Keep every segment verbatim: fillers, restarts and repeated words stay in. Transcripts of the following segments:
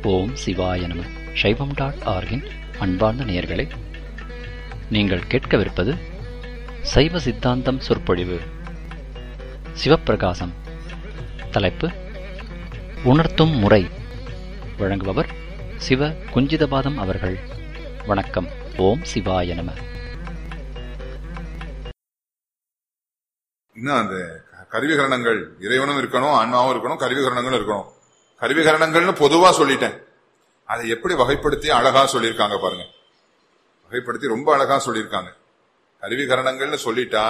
ஓம் சிவாய நம. சைவம் டாட் ஆர்கின் அன்பார்ந்த நேயர்களே, நீங்கள் கேட்கவிருப்பது சைவ சித்தாந்தம் சொற்பொழிவு. சிவப்பிரகாசம். தலைப்பு உணர்த்தும் முறை. வழங்குபவர் சிவ குஞ்சிதபாதம் அவர்கள். வணக்கம். ஓம் சிவாய நம. இன்னும் அந்த கருவிகரணங்கள் இறைவனும் இருக்கணும், ஆன்மாவும் இருக்கணும், கருவிகரணங்களும் இருக்கணும். கருவிகரணங்கள்னு பொதுவா சொல்லிட்டேன். அதை எப்படி வகைப்படுத்தி அழகா சொல்லியிருக்காங்க பாருங்க. வகைப்படுத்தி ரொம்ப அழகா சொல்லியிருக்காங்க. கருவிகரணங்கள்னு சொல்லிட்டா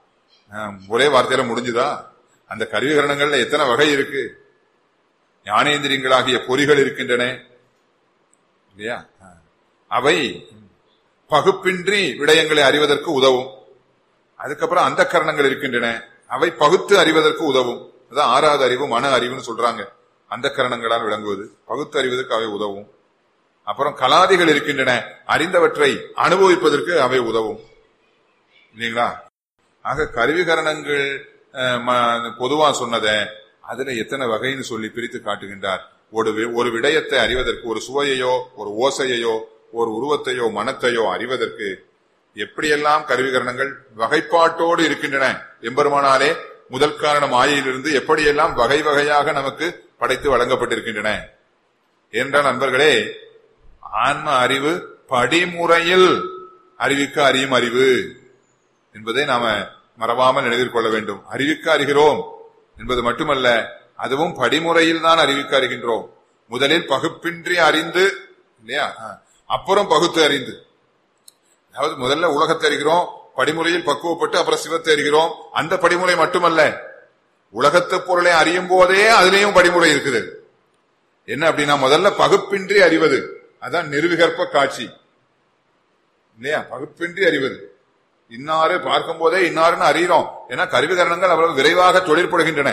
ஒரே வார்த்தையில முடிஞ்சுதா? அந்த கருவிகரணங்கள்ல எத்தனை வகை இருக்கு? ஞானேந்திரியங்களாகிய பொறிகள் இருக்கின்றன இல்லையா? அவை பகுப்பின்றி விடயங்களை அறிவதற்கு உதவும். அதுக்கப்புறம் அந்த கரணங்கள் இருக்கின்றன, அவை பகுத்து அறிவதற்கு உதவும். அதான் ஆறாவது அறிவு, மன அறிவுன்னு சொல்றாங்க. அந்த கரணங்களால் விளங்குவது, பகுத்து அறிவதற்கு அவை உதவும். அப்புறம் கலாதிகள் இருக்கின்றன, அறிந்தவற்றை அனுபவிப்பதற்கு அவை உதவும் இல்லைங்களா? ஆக கருவிகரணங்கள் பொதுவா சொன்னத அதுல எத்தனை வகைன்னு சொல்லி பிரித்து காட்டுகின்றார். ஒரு ஒரு விடயத்தை அறிவதற்கு, ஒரு சுவையையோ ஒரு ஓசையையோ ஒரு உருவத்தையோ மனத்தையோ அறிவதற்கு எப்படியெல்லாம் கருவிகரணங்கள் வகைப்பாட்டோடு இருக்கின்றன. எம்பெருமானாலே முதல் காரணம் ஆயிலிருந்து எப்படியெல்லாம் வகை வகையாக நமக்கு படைத்து வழங்கப்பட்டிருக்கின்றன என்றால், நண்பர்களே, ஆன்ம அறிவு படிமுறையில் அறிவிக்க அறியும் அறிவு என்பதை நாம மறவாமல் நினைவில் கொள்ள வேண்டும். அறிவிக்க அறிகிறோம் என்பது மட்டுமல்ல, அதுவும் படிமுறையில் தான் அறிவிக்க அறிகின்றோம். முதலில் பகுப்பின்றி அறிந்து இல்லையா, அப்புறம் பகுத்து அறிந்து. அதாவது முதல்ல உலகத்தை அறிகிறோம், படிமுறையில் பக்குவப்பட்டு அப்புறம் சிவத்தை அறிகிறோம். அந்த படிமுறை மட்டுமல்ல, உலகத்து பொருளை அறியும் போதே அதுலயும் படிமுறை இருக்குது. என்ன அப்படின்னா, முதல்ல பகுப்பின்றி அறிவது, அதான் நிர்விகற்ப காட்சி இல்லையா? பகுப்பின்றி அறிவது, இன்னாறு பார்க்கும் போதே இன்னாருன்னு அறிகிறோம். ஏன்னா கருவிகரணங்கள் அவ்வளவு விரைவாக தொழிற்படுகின்றன.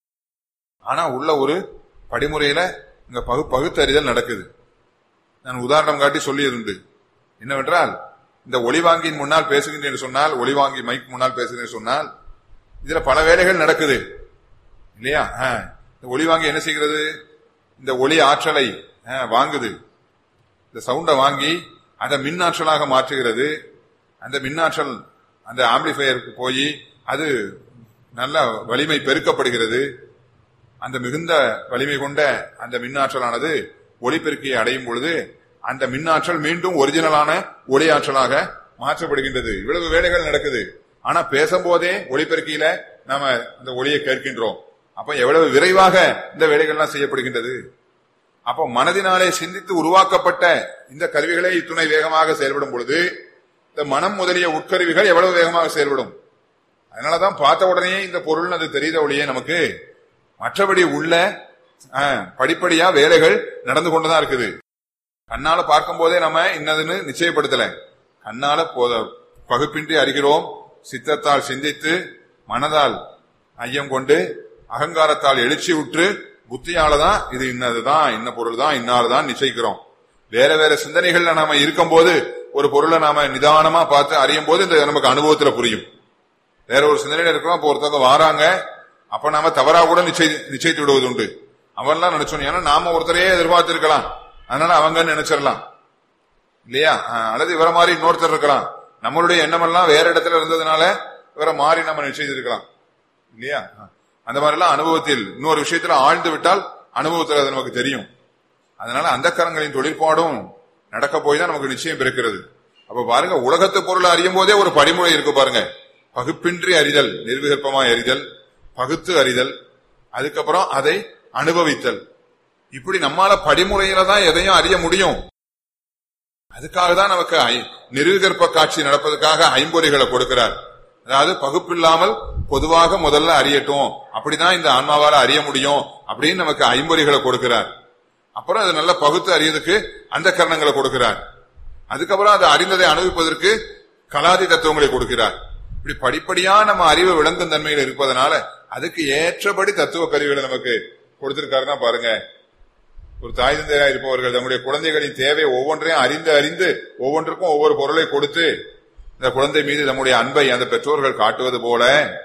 ஆனா உள்ள ஒரு படிமுறையில இங்க பகு பகுத்தறிதல் நடக்குது. நான் உதாரணம் காட்டி சொல்லியதுண்டு. என்னவென்றால், இந்த ஒளிவாங்கியின் முன்னால் பேசுகின்றேன் சொன்னால், ஒளிவாங்கி மைக் முன்னால் பேசுகிறேன் சொன்னால், இதுல பல வேலைகள் நடக்குது இல்லையா? இந்த ஒளிவாங்கி என்ன செய்கிறது? இந்த ஒளி ஆற்றலை வாங்குது, இந்த சவுண்டை வாங்கி அதை மின் ஆற்றலாக மாற்றுகிறது. அந்த மின்னாற்றல் அந்த ஆம்பிளிஃபையருக்கு போய் அது நல்ல வலிமை பெருக்கப்படுகிறது. அந்த மிகுந்த வலிமை கொண்ட அந்த மின்னாற்றலானது ஒளிபெருக்கியை அடையும் பொழுது அந்த மின்னாற்றல் மீண்டும் ஒரிஜினலான ஒளி ஆற்றலாக மாற்றப்படுகின்றது. இவ்வளவு வேலைகள் நடக்குது. ஆனா பேசும்போதே ஒளிபெருக்கியில நாம அந்த ஒளியை கேட்கின்றோம். அப்ப எவ்வளவு விரைவாக இந்த வேலைகள்லாம் செய்யப்படுகின்றது. அப்போ மனதினாலே சிந்தித்து உருவாக்கப்பட்ட இந்த கருவிகளே இத்துணை வேகமாக செயல்படும் பொழுது இந்த மனம் முதலிய உட்கருவிகள் எவ்வளவு வேகமாக செயல்படும். அதனாலதான் பார்த்த உடனே இந்த பொருள் அது தெரிந்த ஒளியே நமக்கு மற்றபடி உள்ள படிப்படியா வேலைகள் நடந்து கொண்டுதான் இருக்குது. கண்ணால பார்க்கும் போதே நம்ம இன்னதுன்னு நிச்சயப்படுத்தல. கண்ணால போத பகுப்பின்றி அறிகிறோம், சித்தத்தால் சிந்தித்து மனதால் ஐயம் கொண்டு அகங்காரத்தால் எழுச்சி உற்று புத்தியாலதான் இது இன்னதுதான், இன்ன பொருள் தான், இன்னால்தான் நிச்சயிக்கிறோம். வேற வேற சிந்தனைகள்ல நாம இருக்கும் போது ஒரு பொருளை நாம நிதானமா பார்த்து அறியும் போது இந்த நமக்கு அனுபவத்துல புரியும். வேற ஒரு சிந்தனையில இருக்கிறோம், அப்போ ஒருத்தவங்க வாராங்க, அப்ப நாம தவறா கூட நிச்சய நிச்சயித்து விடுவது உண்டு. அவன்லாம் நினைச்சோம், ஏன்னா நாம ஒருத்தரையே எதிர்பார்த்திருக்கலாம், அதனால அவங்க நினைச்சிடலாம் இல்லையா? அல்லது இவர மாதிரி இன்னொருத்தர் இருக்கலாம், நம்மளுடைய எண்ணமெல்லாம் வேற இடத்துல இருந்ததுனால இவரை மாறி நம்ம நிச்சயித்திருக்கலாம் இல்லையா? அந்த மாதிரி எல்லாம் அனுபவத்தில் இன்னொரு விஷயத்துல ஆழ்ந்து விட்டால் அனுபவத்தில் அது நமக்கு தெரியும். அதனால அந்த கரங்களின் தொழிற்பாடும் நடக்க போய் தான் நமக்கு நிச்சயம் பிறக்கிறது. அப்ப பாருங்க, உலகத்து பொருளை அறியும் போதே ஒரு படிமுறை இருக்கு பாருங்க. பகுப்பின்றி அறிதல், நிர்விகற்பமாய் அறிதல், பகுத்து அறிதல், அதுக்கப்புறம் அதை அனுபவித்தல். இப்படி நம்மால படிமுறையில தான் எதையும் அறிய முடியும். அதுக்காக தான் நமக்கு நிர்விகற்ப காட்சி நடப்பதற்காக ஐம்பொறிகளை கொடுக்கிறார். அதாவது பகுப்பில்லாமல் பொதுவாக முதல்ல அறியட்டும், அப்படிதான் இந்த ஆன்மாவால அறிய முடியும் அப்படின்னு நமக்கு ஐம்பொறிகளை கொடுக்கிறார். அப்புறம் அது நல்ல பகுத்து அறியதுக்கு அந்த கரணங்களை கொடுக்கிறார். அதுக்கப்புறம் அதை அறிந்ததை அனுபவிப்பதற்கு கலாதி தத்துவங்களை கொடுக்கிறார். இப்படி படிப்படியா நம்ம அறிவு விளங்கும் தன்மையில் இருப்பதனால அதுக்கு ஏற்றபடி தத்துவ கருவிகளை நமக்கு கொடுத்திருக்காருன்னா பாருங்க. ஒரு தாய் தந்தையா இருப்பவர்கள் தம்முடைய குழந்தைகளின் தேவை ஒவ்வொன்றையும் அறிந்து அறிந்து ஒவ்வொன்றுக்கும் ஒவ்வொரு பொருளை கொடுத்து இந்த குழந்தை மீது நம்முடைய அன்பை அந்த பெற்றோர்கள் காட்டுவது போல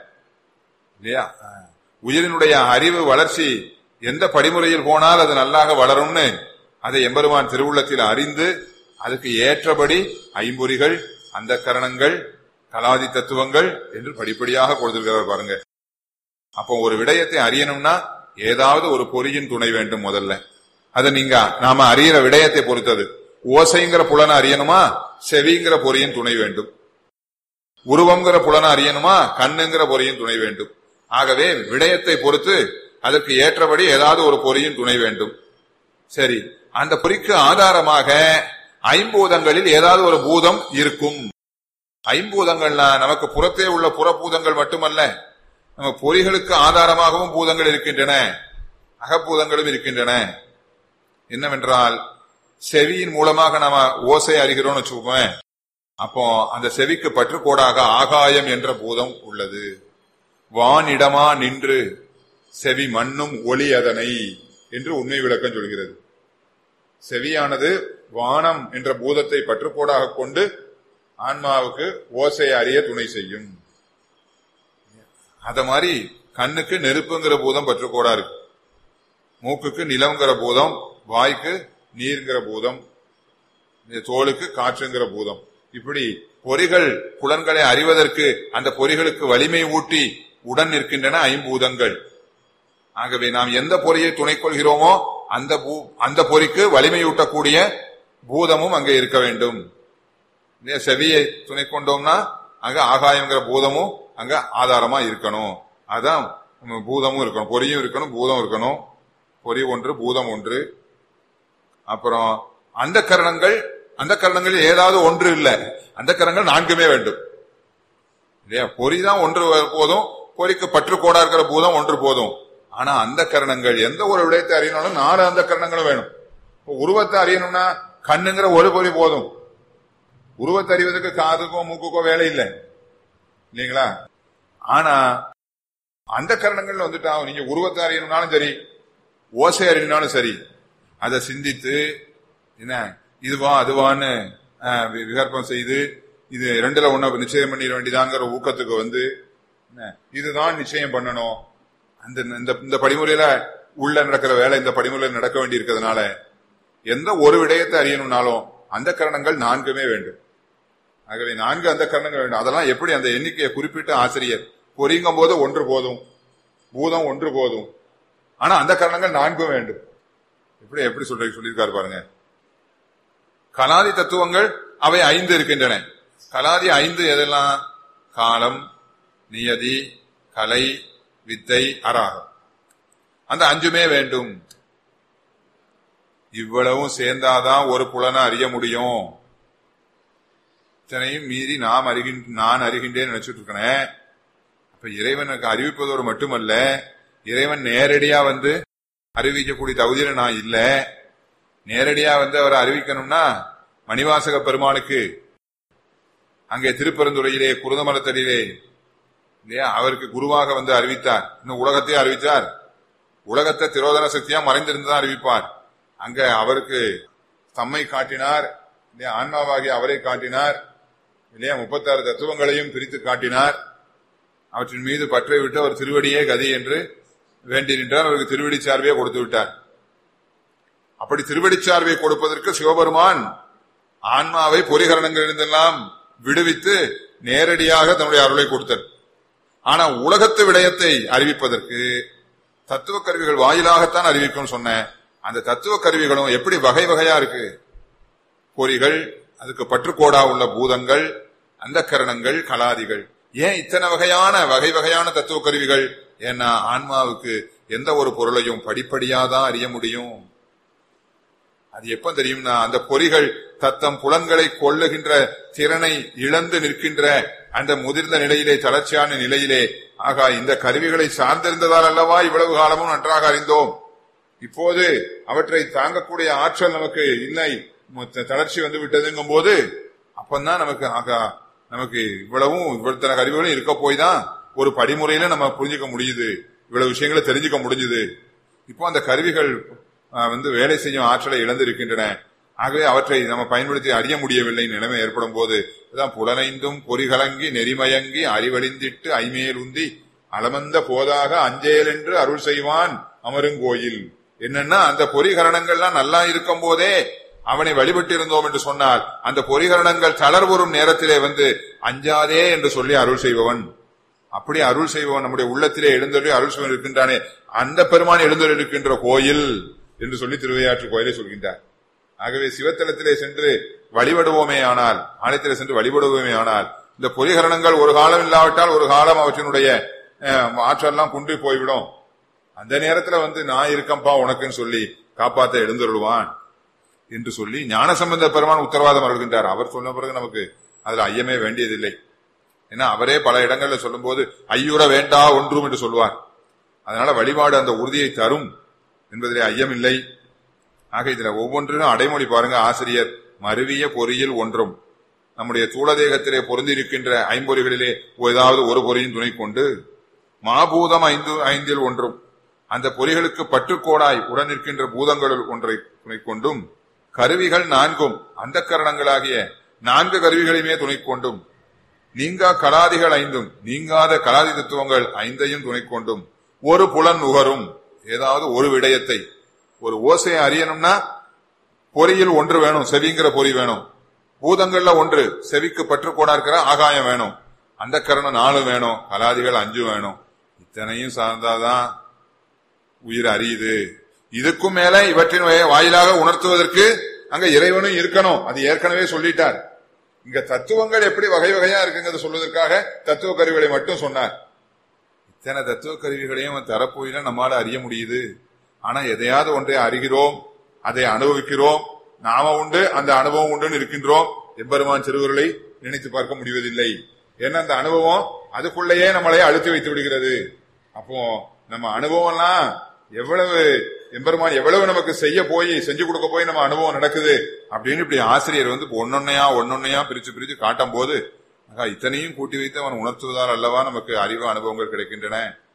இல்லையா, உயிரினுடைய அறிவு வளர்ச்சி எந்த படிமுறையில் போனால் அது நல்லாக வளரும்னு அதை எம்பெருமான் திருவுள்ளத்தில் அறிந்து அதுக்கு ஏற்றபடி ஐம்பொறிகள், அந்த கரணங்கள், கலாதி தத்துவங்கள் என்று படிப்படியாக கொடுத்திருக்கிறார் பாருங்க. அப்போ ஒரு விடயத்தை அறியணும்னா ஏதாவது ஒரு பொறியின் துணை வேண்டும். முதல்ல அதை நீங்க நாம அறிகிற விடயத்தை பொறுத்தது. ஓசைங்கிற புலனை அறியணுமா, செவிங்கிற பொறியின் துணை வேண்டும். உருவங்கிற புலனை அறியணுமா, கண்ணுங்கிற பொறியின் துணை வேண்டும். ஆகவே விடயத்தை பொறுத்து அதற்கு ஏற்றபடி ஏதாவது ஒரு பொறியின் துணை வேண்டும். சரி, அந்த பொறிக்கு ஆதாரமாக ஐம்பூதங்களில் ஏதாவது ஒரு பூதம் இருக்கும். ஐம்பூதங்கள்னா நமக்கு புறத்தே உள்ள புறபூதங்கள் மட்டுமல்ல, நம்ம பொறிகளுக்கு ஆதாரமாகவும் பூதங்கள் இருக்கின்றன, அகப்பூதங்களும் இருக்கின்றன. என்னவென்றால் செவியின் மூலமாக நாம ஓசை அறிகிறோம்னு வச்சுக்கோமே, அப்போ அந்த செவிக்கு பற்றுக்கோடாக ஆகாயம் என்ற பூதம் உள்ளது. வானிடமா நின்று செவி மண்ணும் ஒளி அதனை என்று உண்மை விளக்கம் சொல்கிறது. செவியானது வானம் என்ற பூதத்தை பற்றுக்கோடாக கொண்டு ஆன்மாவுக்கு ஓசை அறிய துணை செய்யும். அத மாதிரி கண்ணுக்கு நெருப்புங்கிற பூதம் பற்றுக்கோடா இருக்கு, மூக்குக்கு நிலம்ங்கிற பூதம், வாய்க்கு நீர்ங்கிற பூதம், தோலுக்கு காற்றுங்கிற பூதம். இப்படி பொறிகள் புலன்களை அறிவதற்கு அந்த பொறிகளுக்கு வலிமை ஊட்டி உடன் நிற்கின்றன ஐம்பூதங்கள். ஆகவே நாம் எந்த பொறியை துணை கொள்கிறோமோ அந்த அந்த பொறிக்கு வலிமையூட்டக்கூடிய பூதமும் அங்கே இருக்க வேண்டும். செவியை துணை கொண்டோம்னா அங்க ஆகாயங்கிற பூதமும் அங்க ஆதாரமா இருக்கணும். அதான் பூதமும் இருக்கணும், பொறியும் இருக்கணும், பூதம் இருக்கணும். பொறி ஒன்று, பூதம் ஒன்று. அப்புறம் அந்த கரணங்கள், அந்த கரணங்களில் ஏதாவது ஒன்று இல்லை, அந்த கரணங்கள் நான்குமே வேண்டும் இல்லையா? பொறிதான் ஒன்று போதும், பொறிக்கு பற்றுக்கோடா இருக்கிற பூதம் ஒன்று போதும். ஆனா அந்த கரணங்கள் எந்த ஒரு விடயத்தை அறியணும் நாலு அந்த கரணங்களும் வேணும். உருவத்தை அறியணும்னா கண்ணுங்கிற ஒரு பொறி போதும். உருவத்தை அறிவதற்கு காதுக்கோ மூக்குக்கோ வேலை இல்லை இல்லைங்களா? ஆனா அந்த கரணங்கள் வந்துட்டா நீங்க உருவத்தை அறியணும்னாலும் சரி, ஓசை அறியணும்னாலும் சரி, அதை சிந்தித்து என்ன இதுவா அதுவான்னு விகற்பம் செய்து இது ரெண்டுல ஒண்ணு நிச்சயம் பண்ணிட வேண்டியதாங்கிற ஊக்கத்துக்கு வந்து இதுதான் நிச்சயம் பண்ணணும். அந்த இந்த படிமுறையில உள்ள நடக்கிற வேலை இந்த படிமுறையில நடக்க வேண்டி இருக்கிறதுனால எந்த ஒரு விடயத்தை அறியணும்னாலும் அந்த கரணங்கள் நான்குமே வேண்டும். ஆகவே நான்கு அந்த கரணங்கள் வேண்டும். அதெல்லாம் எப்படி அந்த எண்ணிக்கையை குறிப்பிட்ட ஆசிரியர் பொறிங்கும் போது ஒன்று போதும், பூதம் ஒன்று போதும், ஆனா அந்த கரணங்கள் நான்கும் வேண்டும். எப்படி எப்படி சொல்ற சொல்லியிருக்காரு பாருங்க. கலாதி தத்துவங்கள் அவை ஐந்து இருக்கின்றன. கலாதி ஐந்து எதெல்லாம்? காலம், நியதி, கலை, வித்தை, அராகம். அந்த அஞ்சுமே வேண்டும். இவ்வளவும் சேர்ந்தாதான் ஒரு புலனை அறிய முடியும். இத்தனையும் மீறி நாம் அறிகின்ற நான் அறிகின்றேன்னு நினைச்சிட்டு இருக்கேன். அப்ப இறைவனுக்கு அறிவிப்பதோடு மட்டுமல்ல, இறைவன் நேரடியா வந்து அறிவிக்கக்கூடிய தகுதியில நான் இல்ல. நேரடியா வந்து அவரை அறிவிக்கணும்னா மணிவாசக பெருமானுக்கு அங்கே திருப்பெருந்துறையிலே குருதமலத்தடியிலே இல்லையா அவருக்கு குருவாக வந்து அறிவித்தார். இன்னும் உலகத்தையே அறிவித்தார். உலகத்தை திரோதன சக்தியா மறைந்திருந்துதான் அறிவிப்பார். அங்க அவருக்கு தம்மை காட்டினார் இல்லையா, ஆன்மாவாகி அவரை காட்டினார் இல்லையா, முப்பத்தாறு தத்துவங்களையும் பிரித்து காட்டினார். அவற்றின் மீது பற்றை விட்டு அவர் திருவடியே கதி என்று வேண்டி நின்றார். அவருக்கு திருவடி சார்பையே கொடுத்து விட்டார். அப்படி திருவடி சார்பை கொடுப்பதற்கு சிவபெருமான் ஆன்மாவை பொறிகரணங்களிலிருந்தெல்லாம் விடுவித்து நேரடியாக தன்னுடைய அருளை கொடுத்தார். ஆனா உலகத்து விடயத்தை அறிவிப்பதற்கு தத்துவ கருவிகள் வாயிலாகத்தான் அறிவிக்கும் சொன்ன அந்த தத்துவ கருவிகளும் எப்படி வகை வகையா இருக்கு. பொறிகள், அதுக்கு பற்றுக்கோடா உள்ள பூதங்கள், அந்த கரணங்கள், கலாதிகள். ஏன் இத்தனை வகையான வகை வகையான தத்துவ கருவிகள்? ஏன்னா ஆன்மாவுக்கு எந்த ஒரு பொருளையும் படிப்படியாதான் அறிய முடியும். அது எப்ப தெரியும்னா அந்த பொறிகள் தத்தம் புலன்களை கொள்ளுகின்ற திறனை இழந்து நிற்கின்ற அந்த முதிர்ந்த நிலையிலே, தளர்ச்சியான நிலையிலே. ஆகா, இந்த கருவிகளை சார்ந்திருந்ததால் அல்லவா இவ்வளவு காலமும் நன்றாக அறிந்தோம். இப்போது அவற்றை தாங்கக்கூடிய ஆற்றல் நமக்கு இல்லை, தளர்ச்சி வந்து விட்டதுங்கும் போது அப்பந்தான் நமக்கு ஆகா நமக்கு இவ்வளவும் இவ்வளவு கருவிகளும் இருக்க போய் தான் ஒரு படிமுறையில நம்ம புரிஞ்சுக்க முடியுது, இவ்வளவு விஷயங்களை தெரிஞ்சுக்க முடிஞ்சுது. இப்போ அந்த கருவிகள் வந்து வேலை செய்யும் ஆற்றலை இழந்திருக்கின்றன. ஆகவே அவற்றை நம்ம பயன்படுத்தி அறிய முடியவில்லை நிலைமை ஏற்படும் போது புலனைந்தும் பொறிகலங்கி நெறிமயங்கி அறிவழிந்திட்டு ஐமேல் உந்தி அளமந்த போதாக அஞ்சேல் என்று அருள் செய்வான் அமருங்கோயில் என்னன்னா அந்த பொறிகரணங்கள்லாம் நல்லா இருக்கும் போதே அவனை வழிபட்டு இருந்தோம் என்று சொன்னால் அந்த பொறிகரணங்கள் தளர்வுறும் நேரத்திலே வந்து அஞ்சாதே என்று சொல்லி அருள் செய்பவன். அப்படி அருள் செய்பவன் நம்முடைய உள்ளத்திலே எழுந்தொழி அருள் செய்வன் இருக்கின்றானே, அந்த பெருமான் எழுந்தொழி இருக்கின்ற கோயில் என்று சொல்லி திருவையாற்று கோயிலை சொல்கின்றார். ஆகவே சிவத்தலத்திலே சென்று வழிபடுவோமே ஆனால், ஆலயத்திலே சென்று வழிபடுவோமே ஆனால், இந்த பொறிகரணங்கள் ஒரு காலம் இல்லாவிட்டால் ஒரு காலம் அவற்றினுடைய ஆற்றெல்லாம் குன்றி போய்விடும். அந்த நேரத்துல வந்து நான் இருக்கம்பா உனக்குன்னு சொல்லி காப்பாற்ற எழுந்தருள்வான் என்று சொல்லி ஞானசம்பந்த பெருமான் உத்தரவாதம் அருள்கின்றார். அவர் சொன்ன பிறகு நமக்கு அதுல ஐயமே வேண்டியதில்லை. ஏன்னா அவரே பல இடங்கள்ல சொல்லும் போது ஐயுற வேண்டா ஒன்றும் என்று சொல்வார். அதனால வழிபாடு அந்த உறுதியை தரும் என்பதிலே ஐயம் இல்லை. ஆக இதுல ஒவ்வொன்றிலும் அடைமொழி பாருங்க. ஆசிரியர் மருவிய பொறியில் ஒன்றும், நம்முடைய தூளதேகத்திலே பொருந்தி இருக்கின்ற ஐம்பொறிகளிலே ஏதாவது ஒரு பொறியின் துணை கொண்டு, மாபூதம் ஐந்து ஐந்தில் ஒன்றும், அந்த பொறிகளுக்கு பற்றுக்கோடாய் உடன் நிற்கின்ற பூதங்களுள் ஒன்றை துணை கொண்டும், கருவிகள் நான்கும் அந்த கரணங்களாகிய நான்கு கருவிகளையுமே துணை கொண்டும், நீங்கா கலாதிகள் ஐந்தும் நீங்காத கலாதி தத்துவங்கள் ஐந்தையும் துணை கொண்டும், ஒரு புலன் நுகரும், ஏதாவது ஒரு விடயத்தை ஒரு ஓசையை அறியணும்னா பொறியில் ஒன்று வேணும், செவிங்கிற பொறி வேணும். பூதங்கள்ல ஒன்று, செவிக்கு பற்றுக்கோடா இருக்கிற ஆகாயம் வேணும். அந்த கரணம் நாலு வேணும், கலாதிகள் அஞ்சு வேணும். இத்தனையும் சார்ந்தாதான் உயிர் அறியுது. இதுக்கும் மேல இவற்றின் வாயிலாக உணர்த்துவதற்கு அங்க இறைவனும் இருக்கணும். அது ஏற்கனவே சொல்லிட்டார். இங்க தத்துவங்கள் எப்படி வகை வகையா இருக்குங்கிறத சொல்வதற்காக தத்துவ கருவிகளை மட்டும் சொன்னார். இத்தனை தத்துவ கருவிகளையும் தரப்போயில நம்மால அறிய முடியுது. ஆனா எதையாவது ஒன்றை அறிகிறோம், அதை அனுபவிக்கிறோம். நாம உண்டு, அந்த அனுபவம் உண்டுன்னு இருக்கின்றோம். எம்பெருமான் திருவுருளை நினைத்து பார்க்க முடிவதில்லை. ஏன்னா அந்த அனுபவம் அதுக்குள்ளேயே நம்மளை அழுத்தி வைத்து விடுகிறது. அப்போ நம்ம அனுபவம்லாம் எவ்வளவு எம்பெருமான் எவ்வளவு நமக்கு செய்ய போய் செஞ்சு கொடுக்க போய் நம்ம அனுபவம் நடக்குது அப்படின்னு இப்படி ஆசிரியர் வந்து ஒன்னொன்னையா ஒன்னொன்னையா பிரிச்சு பிரிச்சு காட்டும் போது இத்தனையும் கூட்டி வைத்து அவன் உணர்த்துவதால் அல்லவா நமக்கு அறிவு அனுபவங்கள் கிடைக்கின்றன.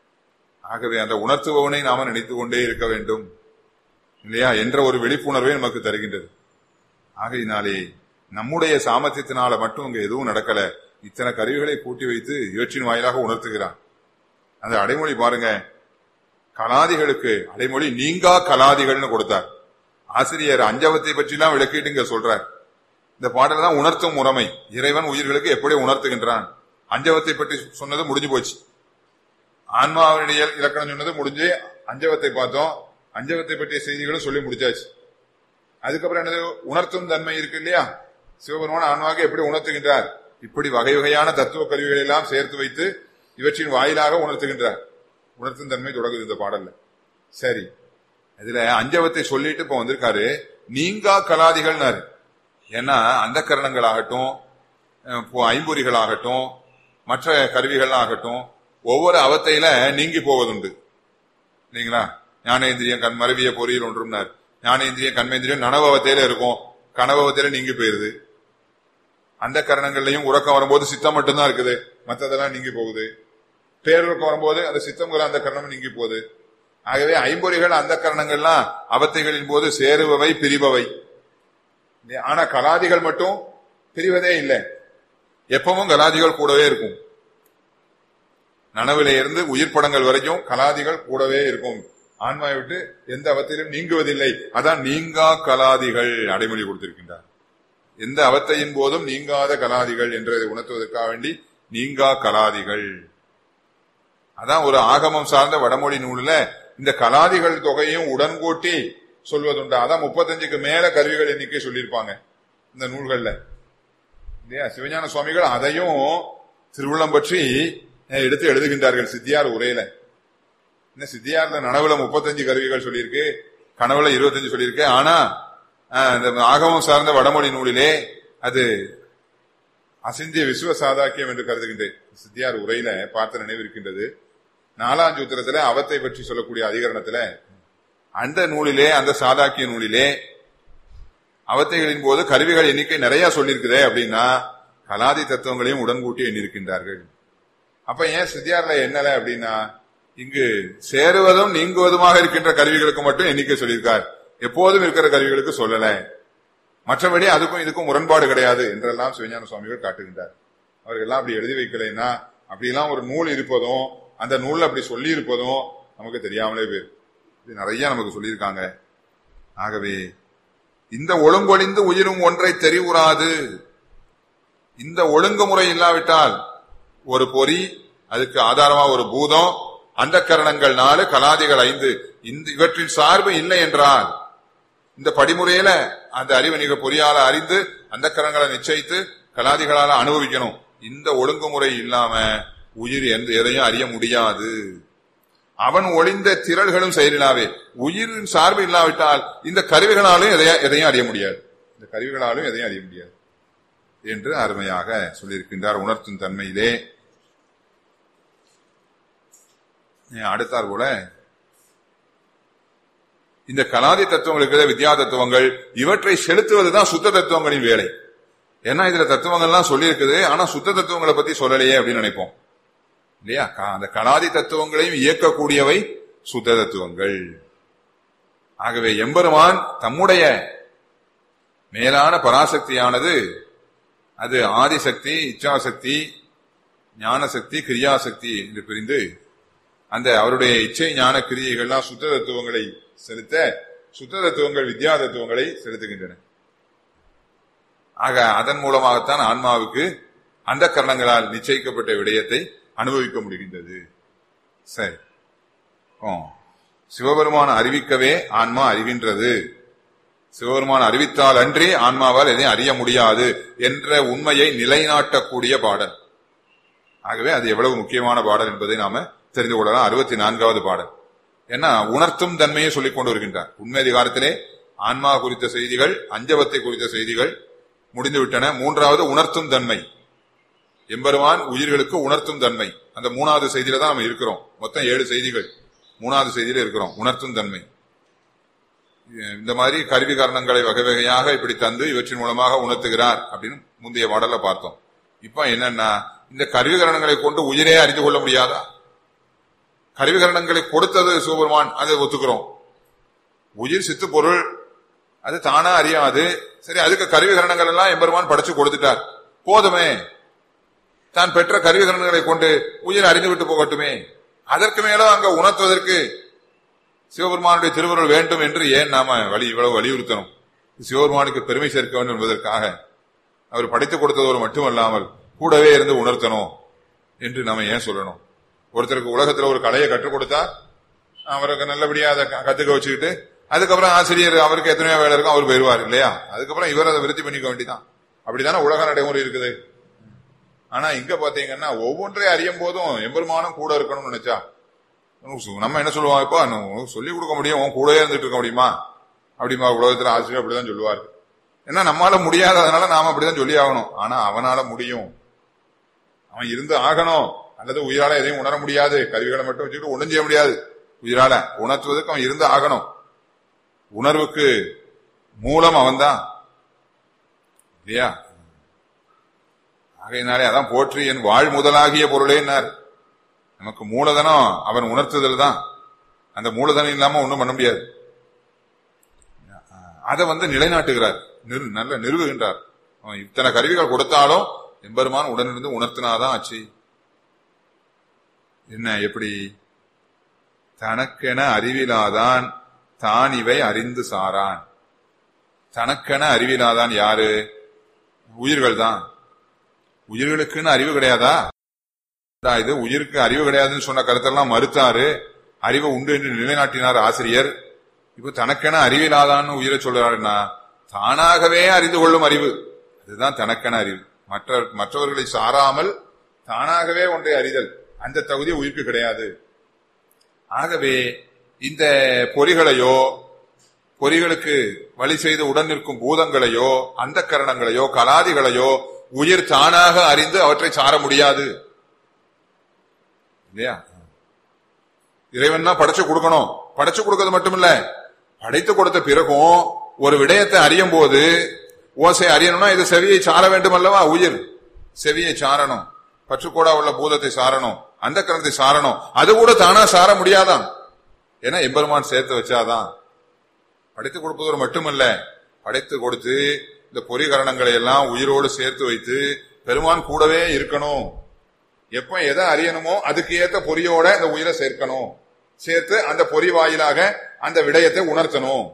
ஆகவே அந்த உணர்த்துபவனை நாம நினைத்து கொண்டே இருக்க வேண்டும் இல்லையா என்ற ஒரு விழிப்புணர்வை நமக்கு தருகின்றது. ஆகையினாலே நம்முடைய சாமர்த்தியத்தினால மட்டும் இங்க எதுவும் நடக்கல. இத்தனை கருவிகளை கூட்டி வைத்து இவற்றின் வாயிலாக உணர்த்துகிறான். அந்த அடைமொழி பாருங்க, கலாதிகளுக்கு அடைமொழி நீங்கா கலாதிகள்னு கொடுத்தார். ஆசிரியர் அஞ்சவத்தை பற்றி எல்லாம் விளக்கிட்டு இங்க சொல்றார். இந்த பாடல் தான் உணர்த்தும் முறைமை. இறைவன் உயிர்களுக்கு எப்படி உணர்த்துகின்றான். அஞ்சவத்தை பற்றி சொன்னது முடிஞ்சு போச்சு. ஆன்மாவினுடைய இலக்கணம் சொன்னது முடிஞ்சு, அஞ்சவத்தை பார்த்தோம். அஞ்சவத்தை பற்றிய செய்திகளும் சொல்லி முடிச்சாச்சு. அதுக்கப்புறம் என்னது, உணர்த்தும் தன்மை இருக்கு இல்லையா, சிவபெருமான் ஆன்மாவுக்கு எப்படி உணர்த்துகின்றார். இப்படி வகை வகையான தத்துவ கருவிகளை எல்லாம் சேர்த்து வைத்து இவற்றின் வாயிலாக உணர்த்துகின்றார். உணர்த்தும் தன்மை தொடங்குது இந்த பாடல்ல. சரி, இதுல அஞ்சவத்தை சொல்லிட்டு இப்ப வந்திருக்காரு நீங்கா கலாதிகள்னாரு. ஏன்னா அந்த கரணங்களாகட்டும், ஐம்பொறிகளாகட்டும், மற்ற கருவிகள் ஆகட்டும், ஒவ்வொரு அவத்தையில நீங்கி போவதுண்டு இல்லைங்களா. ஞானேந்திரியம் கண் மருவிய பொறியில் ஒன்றும்னார். ஞானேந்திரியம் கண்மேந்திரியம் நனவத்தையில இருக்கும், கனவத்தையில நீங்கி போயிருது. அந்த கரணங்கள்லயும் உறக்கம் வரும்போது சித்தம் மட்டும்தான் இருக்குது, மற்றதெல்லாம் நீங்கி போகுது. பேருக்கம் வரும்போது அந்த சித்தம் அந்த கரணம் நீங்கி போகுது. ஆகவே ஐம்பொறிகள் அந்த கரணங்கள்லாம் அவத்தைகளின் போது சேருபவை பிரிபவை. ஆனா கலாதிகள் மட்டும் பிரிவதே இல்லை. எப்பவும் கலாதிகள் கூடவே இருக்கும். நனவில இருந்து உயிர் படங்கள் வரைக்கும் கலாதிகள் கூடவே இருக்கும். ஆன்மாவை விட்டு எந்த அவத்தையிலும் நீங்குவதில்லை. அதான் நீங்கா கலாதிகள் அடைமொழி கொடுத்திருக்கின்றார். எந்த அவத்தையின் போதும் நீங்காத கலாதிகள் என்றதை உணர்த்துவதற்காக வேண்டி நீங்கா கலாதிகள். அதான் ஒரு ஆகமம் சார்ந்த வடமொழி நூல்ல இந்த கலாதிகள் தொகையும் உடன்கூட்டி சொல்வதுண்டா. அதான் முப்பத்தஞ்சுக்கு மேல கருவிகள் எண்ணிக்கை சொல்லியிருப்பாங்க இந்த நூல்கள்ல இல்லையா. சிவஞான சுவாமிகள் அதையும் திருவுள்ளம் பற்றி எடுத்து எழுதுகின்றார்கள் சித்தியார் உரையில. இந்த சித்தியார்ல நனவுல முப்பத்தஞ்சு கருவிகள் சொல்லியிருக்கு, கனவுல இருபத்தஞ்சு சொல்லியிருக்கு. ஆனா இந்த ஆகமம் சார்ந்த வடமொழி நூலிலே அது அசிந்திய விஸ்வ சாதாக்கியம் என்று கருதுகின்றேன். சித்தியார் உரையில பார்த்த நினைவு இருக்கின்றது. நாலாம் சூத்திரத்துல அவத்தை பற்றி சொல்லக்கூடிய அதிகரணத்துல அந்த நூலிலே, அந்த சாதாக்கிய நூலிலே அவத்தைகளின் போது கருவிகள் எண்ணிக்கை நிறைய சொல்லியிருக்குதே அப்படின்னா கலாதி தத்துவங்களையும் உடன்கூட்டி எண்ணிருக்கின்றார்கள். அப்ப ஏன் சித்தியார்ல என்னல அப்படின்னா இங்கு சேருவதும் நீங்குவதுமாக இருக்கின்ற கருவிகளுக்கு மட்டும் எண்ணிக்கை சொல்லியிருக்கார், எப்போதும் இருக்கிற கருவிகளுக்கு சொல்லல. மற்றபடி அதுக்கும் இதுக்கும் முரண்பாடு கிடையாது என்றெல்லாம் சிவஞான சுவாமிகள் காட்டுகின்றார். அவர்கள் எல்லாம் அப்படி எழுதி வைக்கலைன்னா அப்படிலாம் ஒரு நூல் இருப்பதும் அந்த நூல்ல அப்படி சொல்லி இருப்பதும் நமக்கு தெரியாமலே போயிரு. இது நிறைய நமக்கு சொல்லியிருக்காங்க. ஆகவே இந்த ஒழுங்கொழிந்து உயிரும் ஒன்றை தெரிவுறாது. இந்த ஒழுங்குமுறை இல்லாவிட்டால் ஒரு பொறி, அதுக்கு ஆதாரமா ஒரு பூதம், அந்த கரணங்கள் நாலு, கலாதிகள் ஐந்து, இந்த இவற்றின் சார்பு இல்லை என்றால் இந்த படிமுறையில அந்த அறிவு நீங்க பொறியால அறிந்து அந்த கரணங்களை நிச்சயித்து கலாதிகளால அனுபவிக்கணும். இந்த ஒழுங்குமுறை இல்லாம உயிர் எந்த எதையும் அறிய முடியாது. அவன் ஒளிந்த திரள்களும் செயலிலாவே. உயிரின் சார்பு இல்லாவிட்டால் இந்த கருவிகளாலும் எதையும் அறிய முடியாது. இந்த கருவிகளாலும் எதையும் அறிய முடியாது என்று அருமையாக சொல்லியிருக்கின்றார் உணர்த்தும் தன்மையிலே. அடுத்தார் போல இந்த கலாதி தத்துவங்களுக்கு வித்யா தத்துவங்கள் இவற்றை செலுத்துவதுதான் சுத்த தத்துவங்களின் வேலை. ஏன்னா இதுல தத்துவங்கள்லாம் சொல்லி இருக்குது, ஆனா சுத்த தத்துவங்களை பத்தி சொல்லலையே அப்படின்னு நினைப்போம் இல்லையா? அந்த கலாதி தத்துவங்களையும் இயக்கக்கூடியவை சுத்த தத்துவங்கள். ஆகவே எம்பெருமான் தம்முடைய மேலான பராசக்தியானது அது ஆதிசக்தி, இச்சாசக்தி, ஞானசக்தி, கிரியாசக்தி என்று பிரிந்து அந்த அவருடைய இச்சை ஞான கிரியைகள்லாம் சுத்த தத்துவங்களை செலுத்த, சுத்த தத்துவங்கள் வித்யா தத்துவங்களை செலுத்துகின்றன. ஆக அதன் மூலமாகத்தான் ஆன்மாவுக்கு அந்த கரணங்களால் நிச்சயிக்கப்பட்ட விடயத்தை அனுபவிக்க முடிகின்றது. சரி, சிவபெருமான அறிவிக்கவே ஆன்மா அறிகின்றது. சிவபெருமான அறிவித்தால் அன்றி ஆன்மாவால் எதையும் அறிய முடியாது என்ற உண்மையை நிலைநாட்டக்கூடிய பாடல். ஆகவே அது எவ்வளவு முக்கியமான பாடல் என்பதை நாம தெரிந்து கொள்ளலாம். அறுபத்தி நான்காவது பாடல். ஏன்னா உணர்த்தும் தன்மையை சொல்லிக் கொண்டு வருகின்றார். உண்மை அதிகாரத்திலே ஆன்மா குறித்த செய்திகள், அஞ்சவத்தை குறித்த செய்திகள் முடிந்துவிட்டன. மூன்றாவது உணர்த்தும் தன்மை. எம்பெருமான் உயிர்களுக்கு உணர்த்தும் தன்மை. அந்த மூணாவது செய்தியில தான் நம்ம இருக்கிறோம். மொத்தம் ஏழு செய்திகள், மூணாவது செய்தியில இருக்கிறோம். உணர்த்தும் தன்மை. இந்த மாதிரி கருவி காரணங்களை வகை வகையாக இப்படி தந்து இவற்றின் மூலமாக உணர்த்துகிறார் அப்படின்னு முந்தைய பாடல பார்த்தோம். இப்ப என்னன்னா, இந்த கருவி காரணங்களை கொண்டு உயிரே அறிந்து கொள்ள முடியாதா? கருவிகரணங்களை கொடுத்தது சிவபெருமான், அதை ஒத்துக்கிறோம். உயிர் சித்து பொருள், அது தானா அறியாது. சரி, அதுக்கு கருவிகரணங்கள் எல்லாம் எம்பெருமான் படைச்சு கொடுத்துட்டார், போதுமே. தான் பெற்ற கருவிகரணங்களை கொண்டு உயிர் அறிந்து விட்டு போகட்டுமே. அதற்கு மேல அங்க உணர்த்துவதற்கு சிவபெருமானுடைய திருவருள் வேண்டும் என்று ஏன் நாம வழி இவ்வளவு வலியுறுத்தணும்? சிவபெருமானுக்கு பெருமை சேர்க்க வேண்டும் என்பதற்காக அவர் படைத்து கொடுத்ததோடு மட்டுமல்லாமல் கூடவே இருந்து உணர்த்தணும் என்று நாம ஏன் சொல்லணும்? ஒருத்தருக்கு உலகத்துல ஒரு கலையை கற்றுக் கொடுத்தா அவருக்கு நல்லபடியா அதை கத்துக்க வச்சுக்கிட்டு அதுக்கப்புறம் ஆசிரியர் அவருக்கு எத்தனையோ வேலை இருக்கும், அவர் போயிருவார் இல்லையா? அதுக்கப்புறம் இவர் அதை விருத்தி பண்ணிக்க வேண்டிதான். அப்படித்தானே உலக நடைமுறை இருக்குது. ஆனா இங்க பாத்தீங்கன்னா ஒவ்வொன்றையும் அறியும் போதும் எம்பெருமானும் கூட இருக்கணும்னு நினைச்சா நம்ம என்ன சொல்லுவோம்? இப்போ சொல்லிக் கொடுக்க முடியும், உன் கூடவே இருந்துட்டு இருக்க முடியுமா அப்படிமா? உலகத்துல ஆசிரியர் அப்படிதான் சொல்லுவார். ஏன்னா நம்மளால முடியாததுனால நாம அப்படிதான் சொல்லி ஆகணும். ஆனா அவனால முடியும், அவன் இருந்து ஆகணும். அல்லது உயிரால எதையும் உணர முடியாது, கருவிகளை மட்டும் வச்சுக்கிட்டு ஒண்ணும் செய்ய முடியாது. உயிரால உணர்த்துவதற்கு அவன் இருந்து ஆகணும். உணர்வுக்கு மூலம் அவன் தான் இல்லையா? ஆகையினாலே அதான் போற்றி என் வாழ் முதலாகிய பொருளேன்னார். நமக்கு மூலதனம் அவன் உணர்த்துதல் தான். அந்த மூலதனம் இல்லாம ஒண்ணும் பண்ண முடியாது. அதை வந்து நிலைநாட்டுகிறார், நல்ல நிறுவுகின்றார். இத்தனை கருவிகள் கொடுத்தாலும் எம்பெருமான் உடனிருந்து உணர்த்தினாதான் ஆச்சு. என்ன எப்படி? தனக்கென அறிவிலாதான் தான் இவை அறிந்து சாரான். தனக்கென அறிவிலாதான் யாரு? உயிர்கள் தான். உயிர்களுக்குன்னு அறிவு கிடையாதா? இது உயிருக்கு அறிவு கிடையாதுன்னு சொன்ன கருத்தெல்லாம் மறுத்தாரு. அறிவு உண்டு என்று நிலைநாட்டினார் ஆசிரியர். இப்ப தனக்கென அறிவிலாதான்னு உயிரை சொல்றாருன்னா தானாகவே அறிந்து கொள்ளும் அறிவு, அதுதான் தனக்கென அறிவு. மற்ற மற்றவர்களை சாராமல் தானாகவே ஒன்றை அறிதல், அந்த தகுதி உயிருக்கு கிடையாது. ஆகவே இந்த பொறிகளையோ பொறிகளுக்கு வழி செய்து உடன் நிற்கும் பூதங்களையோ அந்த கரணங்களையோ கலாதிகளையோ உயிர் தானாக அறிந்து அவற்றை சார முடியாது இல்லையா? இறைவன் தான் படைச்சு கொடுக்கணும். படைச்சு கொடுக்கறது மட்டுமில்ல, படைத்து கொடுத்த பிறகும் ஒரு விடயத்தை அறியும் போது ஓசை அறியணும்னா இது செவியை சார வேண்டும் அல்லவா? உயிர் செவியை சாரணும், பற்றுக்கூடா உள்ள பூதத்தை சாரணும், அந்த கரணத்தை சாரணும். அது கூட தானா சார முடியாதான். ஏன்னா எம்பெருமான் சேர்த்து வச்சாதான். படைத்து கொடுப்பதோடு மட்டுமல்ல, படைத்து கொடுத்து இந்த பொறிகரணங்களை எல்லாம் உயிரோடு சேர்த்து வைத்து பெருமான் கூடவே இருக்கணும். எப்ப எதை அறியணுமோ அதுக்கு ஏற்ற பொறியோட இந்த உயிரை சேர்க்கணும். சேர்த்து அந்த பொறி வாயிலாக அந்த விடயத்தை உணர்த்தணும்.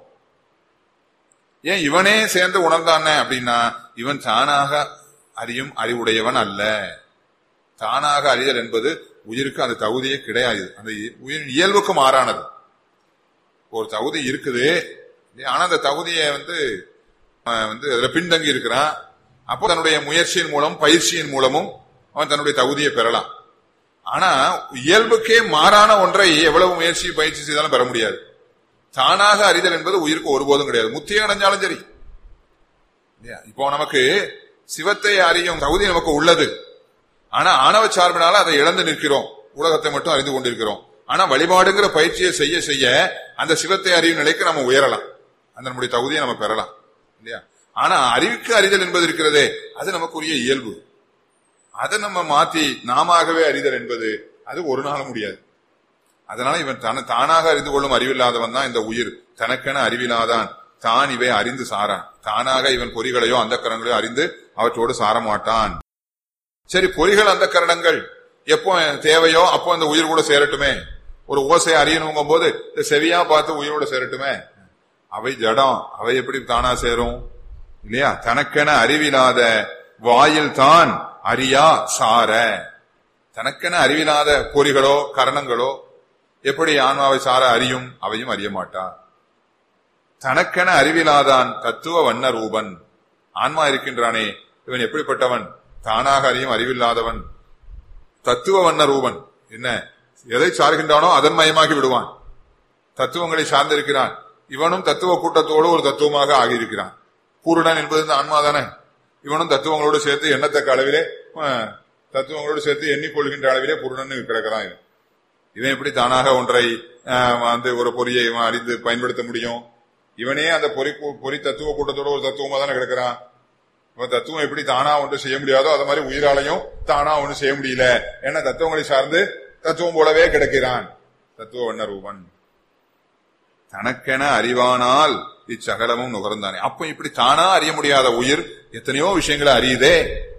ஏன் இவனே சேர்ந்து உணர்ந்தான அப்படின்னா இவன் தானாக அறியும் அறிவுடையவன் அல்ல. தானாக அறிதல் என்பது உயிருக்கு அந்த தகுதியே கிடையாது. அந்த உயிர் இயல்புக்கு மாறானது. ஒரு தகுதி இருக்குது, ஆனா அந்த தகுதியை வந்து வந்து அதுல பின்தங்கி இருக்கிறான். அப்போ தன்னுடைய முயற்சியின் மூலம் பயிற்சியின் மூலமும் அவன் தன்னுடைய தகுதியை பெறலாம். ஆனா இயல்புக்கே மாறான ஒன்றை எவ்வளவு முயற்சி பயிற்சி செய்தாலும் பெற முடியாது. தானாக அறிதல் என்பது உயிருக்கு ஒருபோதும் கிடையாது. முத்தியை அடைஞ்சாலும் சரி. இப்போ நமக்கு சிவத்தை அறியும் தகுதி நமக்கு உள்ளது. ஆனா ஆணவ சார்பினால அதை இழந்து நிற்கிறோம். உலகத்தை மட்டும் அறிந்து கொண்டிருக்கிறோம். ஆனா வழிபாடுங்கிற பயிற்சியை செய்ய செய்ய அந்த சிவத்தை அறியும் நிலைக்கு நம்ம உயரலாம். அந்த நம்முடைய தகுதியை நம்ம பெறலாம் இல்லையா? ஆனா அறிவுக்கு அறிதல் என்பது இருக்கிறதே, அது நமக்குரிய இயல்பு. அதை நம்ம மாத்தி நாமவே அறிதல் என்பது அது ஒரு நாள் முடியாது. அதனால இவன் தன தானாக அறிந்து கொள்ளும் அறிவில்லாதவன் தான் இந்த உயிர். தனக்கென அறிவில்லாதான் தான் இவை அறிந்து சாரான். தானாக இவன் பொறிகளையோ அந்த கரணங்களையோ அறிந்து அவற்றோடு சாரமாட்டான். சரி, பொறிகள் அந்த கரணங்கள் எப்போ தேவையோ அப்போ அந்த உயிர் கூட சேரட்டுமே. ஒரு ஓசை அறியணுங்கும் போது இந்த செவியா பார்த்து உயிரோட சேரட்டுமே. அவை ஜடம், அவை எப்படி தானா சேரும் இல்லையா? தனக்கென அறிவில்லாத வாயில் தான் அறியா சார. தனக்கென அறிவில்லாத பொறிகளோ கரணங்களோ எப்படி ஆன்மாவை சார அறியும்? அவையும் அறிய மாட்டான். தனக்கென அறிவிலாதான் தத்துவ வண்ண ரூபன். ஆன்மா இருக்கின்றானே, இவன் எப்படிப்பட்டவன்? தானாக அறியும் அறிவில்லாதவன். தத்துவ வண்ண ரூபன் என்ன? எதை சார்கின்றானோ அதன் மயமாகி விடுவான். தத்துவங்களை சார்ந்திருக்கிறான். இவனும் தத்துவ கூட்டத்தோடு ஒரு தத்துவமாக ஆகியிருக்கிறான். கூருடன் என்பது இந்த ஆன்மா தானே. இவனும் தத்துவங்களோடு சேர்த்து எண்ணத்தக்க அளவிலே தத்துவங்களோடு சேர்த்து எண்ணிக்கொள்கின்ற அளவிலே புருடன் கிடக்கிறான். இவன் எப்படி தானாக ஒன்றை வந்து ஒரு பொறியை இவன் அறிந்து பயன்படுத்த முடியும்? இவனே அந்த பொறி பொறி தத்துவ கூட்டத்தோட ஒரு தத்துவமா தானே கிடக்கிறான். இவன் தத்துவம் எப்படி தானா ஒன்று செய்ய முடியாதோ அது மாதிரி உயிராலையும் தானா ஒன்று செய்ய முடியல. ஏன்னா தத்துவங்களை சார்ந்து தத்துவம் போலவே கிடக்கிறான். தத்துவ வண்ண ரூபன். தனக்கென அறிவானால் இச்சகலமும் நுகர்ந்தானே. அப்ப இப்படி தானா அறிய முடியாத உயிர் எத்தனையோ விஷயங்களை அறியுதே.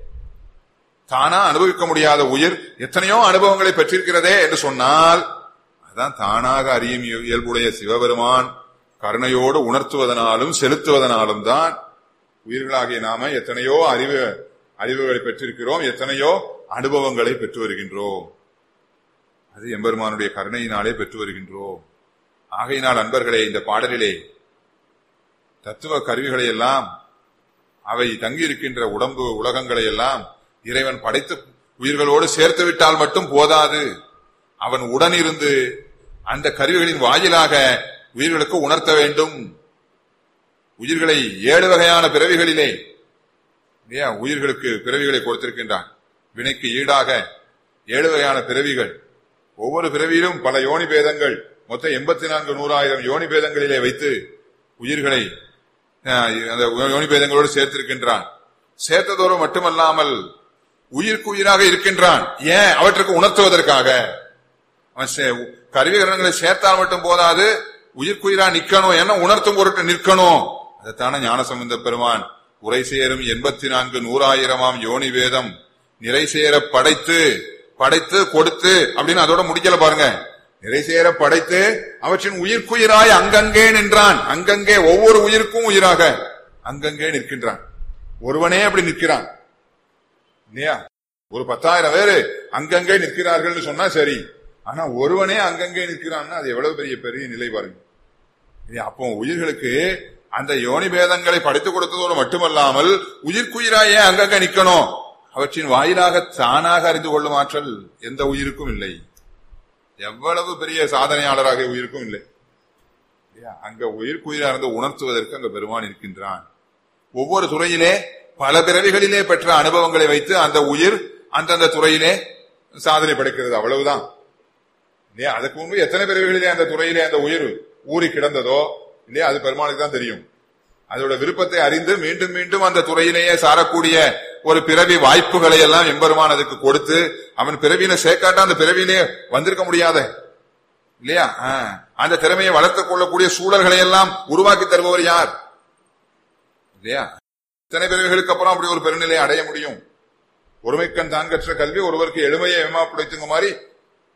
தானா அனுபவிக்க முடியாத உயிர் எத்தனையோ அனுபவங்களை பெற்றிருக்கிறதே என்று சொன்னால் அதான் தானாக அறியும் இயல்புடைய சிவபெருமான் கருணையோடு உணர்த்துவதனாலும் செலுத்துவதனாலும் தான் உயிர்களாகிய நாம எத்தனையோ அறிவு அறிவுகளை பெற்றிருக்கிறோம், எத்தனையோ அனுபவங்களை பெற்று வருகின்றோம். அது எம்பெருமானுடைய கருணையினாலே பெற்று வருகின்றோம். ஆகையினால் அன்பர்களே, இந்த பாடலிலே தத்துவ கருவிகளை எல்லாம் அவை தங்கியிருக்கின்ற உடம்பு உலகங்களை எல்லாம் இறைவன் படைத்து உயிர்களோடு சேர்த்து விட்டால் மட்டும் போதாது. அவன் உடனிருந்து அந்த கருவிகளின் வாயிலாக உயிர்களுக்கு உணர்த்த வேண்டும். உயிர்களை ஏழு வகையான பிறவிகளிலே உயிர்களுக்கு பிறவிகளை கொடுத்திருக்கின்றான். வினைக்கு ஈடாக ஏழு வகையான பிறவிகள். ஒவ்வொரு பிறவியிலும் பல யோனி பேதங்கள், மொத்தம் எண்பத்தி நான்கு நூறாயிரம் யோனி பேதங்களிலே வைத்து உயிர்களை அந்த யோனி பேதங்களோடு சேர்த்திருக்கின்றான். சேர்த்ததோடு மட்டுமல்லாமல் உயிருக்கு உயிராக இருக்கின்றான். ஏன்? அவற்றுக்கு உணர்த்துவதற்காக. கருவிகரணங்களை சேர்த்தால் மட்டும் போதாது, உயிர்க்குயிரா நிக்கணும். ஏன்னா உணர்த்தும் பொருட்டு நிற்கணும். அதைத்தான ஞானசம்பந்த பெருமான் உரை சேரும் எண்பத்தி நான்கு நூறாயிரமாம் யோனி வேதம் நிறை சேர படைத்து படைத்து கொடுத்து அப்படின்னு அதோட முடிக்கல பாருங்க. நிறை சேர படைத்து அவற்றின் உயிர்க்குயிராய் அங்கங்கே நின்றான். அங்கங்கே ஒவ்வொரு உயிருக்கும் உயிராக அங்கங்கே நிற்கின்றான். ஒருவனே அப்படி நிற்கிறான் இல்லையா? ஒரு பத்தாயிரம் பேரு அங்கங்கே நிற்கிறார்கள் சொன்னா சரி. ஆனா ஒருவனே அங்கங்கே நிற்கிறான்னா அது எவ்வளவு பெரிய பெரிய நிலை பாருங்க. அப்போ உயிர்களுக்கு அந்த யோனி பேதங்களை படித்துக் கொடுத்ததோடு மட்டுமல்லாமல் உயிர்க்குயிராயே அங்கங்க நிக்கணும். அவற்றின் வாயிலாக தானாக அறிந்து கொள்ளும் ஆற்றல் எந்த உயிருக்கும் இல்லை. எவ்வளவு பெரிய சாதனையாளராக உயிருக்கும் இல்லை. அங்க உயிர்க்குயிரா இருந்து உணர்த்துவதற்கு அங்க பெருமான் இருக்கின்றான். ஒவ்வொரு துறையிலே பல பிறவிகளிலே பெற்ற அனுபவங்களை வைத்து அந்த உயிர் அந்தந்த துறையிலே சாதனை படைக்கிறது. அவ்வளவுதான் இல்லையா? அதுக்கு முன்பு எத்தனை பிறவிகளிலே அந்த துறையிலே அந்த உயிர் ஊறி கிடந்ததோ இல்லையா, அது பெருமானுக்கு தான் தெரியும். அதோட விருப்பத்தை அறிந்து மீண்டும் மீண்டும் அந்த துறையிலேயே சாரக்கூடிய ஒரு பிறவி வாய்ப்புகளை எல்லாம் எம்பெருமான் அதுக்கு கொடுத்து அவன் பிறவியில சேர்க்காட்டா அந்த பிறவியிலே வந்திருக்க முடியாத இல்லையா? அந்த திறமையை வளர்த்துக் கொள்ளக்கூடிய சூழல்களை எல்லாம் உருவாக்கி தருபவர் யார் இல்லையா? இத்தனை பிறவிகளுக்கு அப்புறம் அப்படி ஒரு பெருநிலையை அடைய முடியும். ஒருமைக்கண் தான் கற்ற கல்வி ஒருவருக்கு எளிமையை ஏமாப்புடைத்துங்க மாதிரி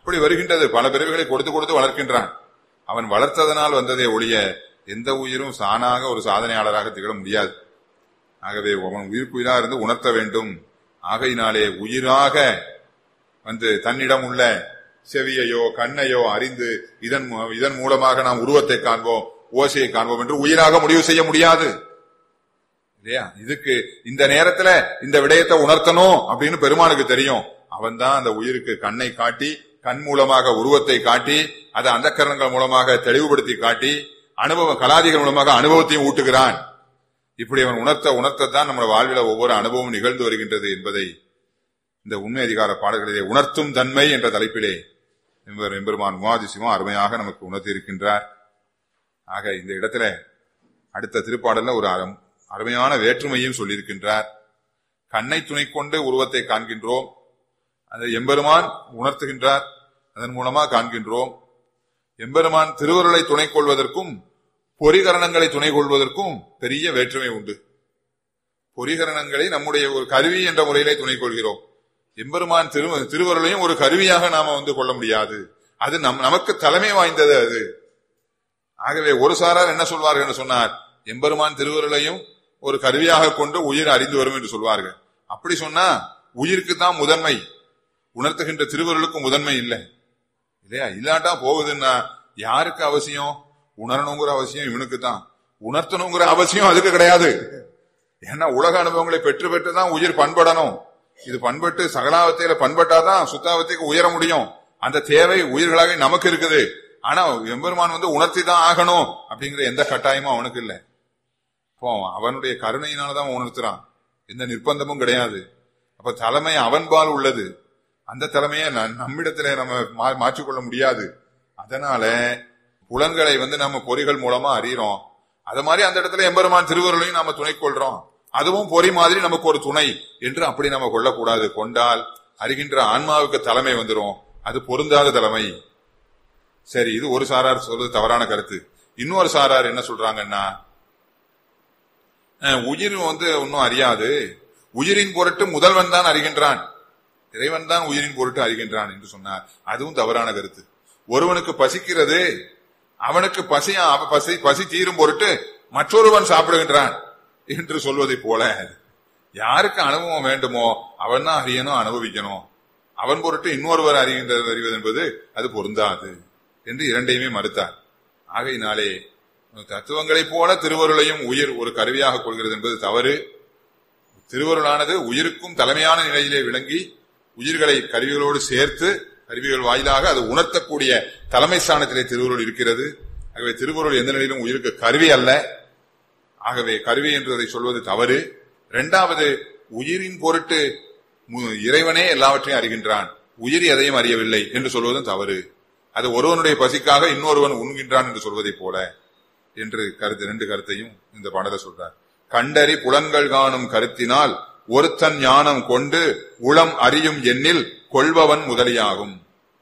அப்படி வருகின்றது. பல பிறவிகளை கொடுத்து கொடுத்து வளர்க்கின்றான். அவன் வளர்த்ததனால் வந்ததே ஒழிய எந்த உயிரும் சானாக ஒரு சாதனையாளராக திகழ முடியாது. ஆகவே அவன் உயிர்க்குயிராக இருந்து உணர்த்த வேண்டும். ஆகையினாலே உயிராக வந்து தன்னிடம் உள்ள செவியையோ கண்ணையோ அறிந்து இதன் இதன் மூலமாக நாம் உருவத்தை காண்போம், ஓசையை காண்போம் என்று உயிராக முடிவு செய்ய முடியாது இல்லையா? இதுக்கு இந்த நேரத்துல இந்த விடயத்தை உணர்த்தணும் அப்படின்னு பெருமானுக்கு தெரியும். அவன் தான் அந்த உயிருக்கு கண்ணை காட்டி, கண் மூலமாக உருவத்தை காட்டி, அதை அந்த கரணங்கள் மூலமாக தெளிவுபடுத்தி காட்டி, அனுபவ கலாதிகள் மூலமாக அனுபவத்தையும் ஊட்டுகிறான். இப்படி அவன் உணர்த்த உணர்த்தத்தான் நம்ம வாழ்வில ஒவ்வொரு அனுபவம் நிகழ்ந்து வருகின்றது என்பதை இந்த உண்மை அதிகார பாடல்களிலே உணர்த்தும் தன்மை என்ற தலைப்பிலே எம்பெருமான் உமாதிசிவம் அருமையாக நமக்கு உணர்த்தி இருக்கின்றார். ஆக இந்த இடத்துல அடுத்த திருப்பாடல்ல ஒரு அருமையான வேற்றுமையும் சொல்லியிருக்கின்றார். கண்ணை துணை கொண்டு உருவத்தை காண்கின்றோம், அதை எம்பெருமான் உணர்த்துகின்றார், அதன் மூலமாக காண்கின்றோம். எம்பெருமான் திருவருளை துணை கொள்வதற்கும் பொறிகரணங்களை துணை கொள்வதற்கும் பெரிய வேற்றுமை உண்டு. பொறிகரணங்களை நம்முடைய ஒரு கருவி என்ற முறையிலே துணை கொள்கிறோம். எம்பெருமான் திரு திருவருளையும் ஒரு கருவியாக நாம வந்து கொள்ள முடியாது. அது நம் நமக்கு தலைமை வாய்ந்தது அது. ஆகவே ஒரு சாரார் என்ன சொல்வார்கள் என்று சொன்னார், எம்பெருமான் திருவருளையும் ஒரு கருவியாக கொண்டு உயிர் அறிந்து வரும் என்று சொல்வார்கள். அப்படி சொன்னா உயிருக்கு தான் முதன்மை, உணர்த்துகின்ற திருவருளுக்கு முதன்மை இல்லை இல்லையா? இல்லாட்டா போகுதுன்னா யாருக்கு அவசியம்? உணரணுங்கிற அவசியம் இவனுக்கு தான், உணர்த்தணுங்கிற அவசியம் அதுக்கு கிடையாது. ஏன்னா உலக அனுபவங்களை பெற்று பெற்றுதான் உயிர் பண்படணும். இது பண்பட்டு சகலாவத்தையில பண்பட்டாதான் சுத்தாவத்தைக்கு உயர முடியும். அந்த தேவை உயிர்களாக நமக்கு இருக்குது. ஆனா எம்பெருமான் வந்து உணர்த்தி தான் ஆகணும் அப்படிங்கிற எந்த கட்டாயமும் அவனுக்கு இல்லை. இப்போ அவனுடைய கருணையினாலதான் உணர்த்துறான், எந்த நிர்பந்தமும் கிடையாது. அப்ப தலைமை அவன்பால் உள்ளது. அந்த தலைமையை நம்மிடத்திலே நம்ம மாற்றிக்கொள்ள முடியாது. அதனால புலன்களை வந்து நம்ம பொறிகள் மூலமா அறிகிறோம். அது மாதிரி அந்த இடத்துல எம்பெருமான் திருவருளையும் நாம துணை கொள்றோம். அதுவும் பொறி மாதிரி நமக்கு ஒரு துணை என்று அப்படி நம்ம கொள்ளக்கூடாது. கொண்டால் அறிகின்ற ஆன்மாவுக்கு தலைமை வந்துடும், அது பொருந்தாத தலைமை. சரி, இது ஒரு சாரார் சொல்றது தவறான கருத்து. இன்னொரு சாரார் என்ன சொல்றாங்கன்னா, உயிர் வந்து ஒன்னும் அறியாது, உயிரின் பொருட்டு முதல்வன் தான் அறிகின்றான், இறைவன் தான் உயிரின் பொருட்டு அறிகின்றான் என்று சொன்னார். அதுவும் தவறான கருத்து. ஒருவனுக்கு பசிக்கிறது, அவனுக்கு பசியா பசி பசி தீரும் பொருட்டு மற்றொருவன் சாப்பிடுகின்றான் என்று சொல்வதை போல, யாருக்கு அனுபவம் வேண்டுமோ அவன் தான் அறியணும், அனுபவிக்கணும். அவன் பொருட்டு இன்னொருவர் அறிகின்றது அறிவது என்பது அது பொருந்தாது என்று இரண்டையுமே மறுத்தார். ஆகையினாலே தத்துவங்களைப் போல திருவருளையும் உயிர் ஒரு கருவியாக கொள்கிறது என்பது தவறு. திருவருளானது உயிருக்கும் தலைமையான நிலையிலே விளங்கி உயிர்களை கருவிகளோடு சேர்த்து கருவிகள் வாயிலாக அது உணர்த்தக்கூடிய தலைமை ஸ்தானத்திலே திருவருள் இருக்கிறது. ஆகவே திருவருள் எந்த நிலையிலும் உயிருக்கு கருவி அல்ல. ஆகவே கருவி என்றதை சொல்வது தவறு. இரண்டாவது, உயிரின் பொருட்டு இறைவனே எல்லாவற்றையும் அறிகின்றான், உயிர் எதையும் அறியவில்லை என்று சொல்வதும் தவறு. அது ஒருவனுடைய பசிக்காக இன்னொருவன் உண்கின்றான் என்று சொல்வதை போல என்று கருத்து ரெண்டு கருத்தையும் இந்த பாடலை சொல்றார். கண்டறி புலன்கள் காணும் கருத்தினால் ஒருத்தன் ஞானம் கொண்டு உளம் அறியும் எண்ணில் கொள்பவன் முதலியாகும்.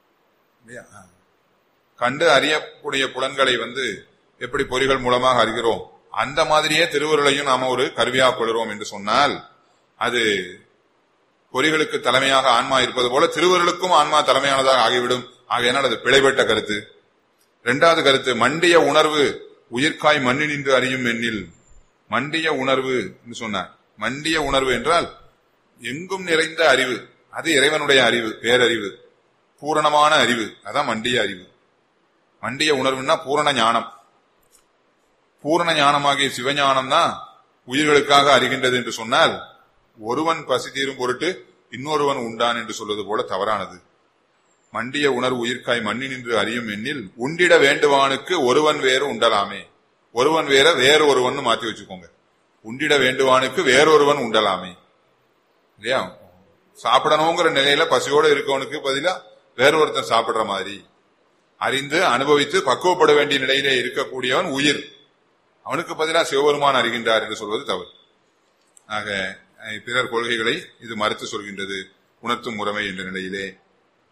கண்டு அறியக்கூடிய புலன்களை வந்து எப்படி பொறிகள் மூலமாக அறிகிறோம், அந்த மாதிரியே திருவருளையும் நாம ஒரு கருவியாக கொள்கிறோம் என்று சொன்னால் அது பொறிகளுக்கு தலைமையாக ஆன்மா இருப்பது போல திருவருளுக்கும் ஆன்மா தலைமையானதாக ஆகிவிடும். ஆகையினால் அது பிழைபட்ட கருத்து. இரண்டாவது கருத்து, மண்டிய உணர்வு உயிர்காய் மண்ணி நின்று அறியும் எண்ணில். மண்டிய உணர்வு என்று சொன்னார். மண்டிய உணர்வு என்றால் எங்கும் நிறைந்த அறிவு, அது இறைவனுடைய அறிவு, பேரறிவு, பூரணமான அறிவு, அதான் மண்டிய அறிவு. மண்டிய உணர்வுன்னா பூரண ஞானம். பூரண ஞானமாகிய சிவஞானம் தான் உயிர்களுக்காக அறிகின்றது என்று சொன்னால் ஒருவன் பசி தீரும் பொருட்டு இன்னொருவன் உண்டான் என்று சொல்வது போல தவறானது. மண்டிய உணர்வு உயிர்காய் மண்ணி நின்று அறியும் எண்ணில் உண்டிட வேண்டுவானுக்கு ஒருவன் வேறு உண்டலாமே. ஒருவன் வேற வேறு ஒருவன் மாத்தி வச்சுக்கோங்க. உண்டிட வேண்டுவானுக்கு வேறொருவன் உண்டலாமே இல்லையா? சாப்பிடணுங்கிற நிலையில பசியோடு இருக்கவனுக்கு பதிலா வேற ஒருத்தன் சாப்பிடுற மாதிரி அறிந்து அனுபவித்து பக்குவப்பட வேண்டிய நிலையிலே இருக்கக்கூடியவன் உயிர், அவனுக்கு பதிலாக சிவபெருமான் அறிகின்றார் என்று சொல்வது தவறு. ஆக பிறர் கொள்கைகளை இது மறுத்து சொல்கின்றது உணர்த்தும் முறைமை என்ற நிலையிலே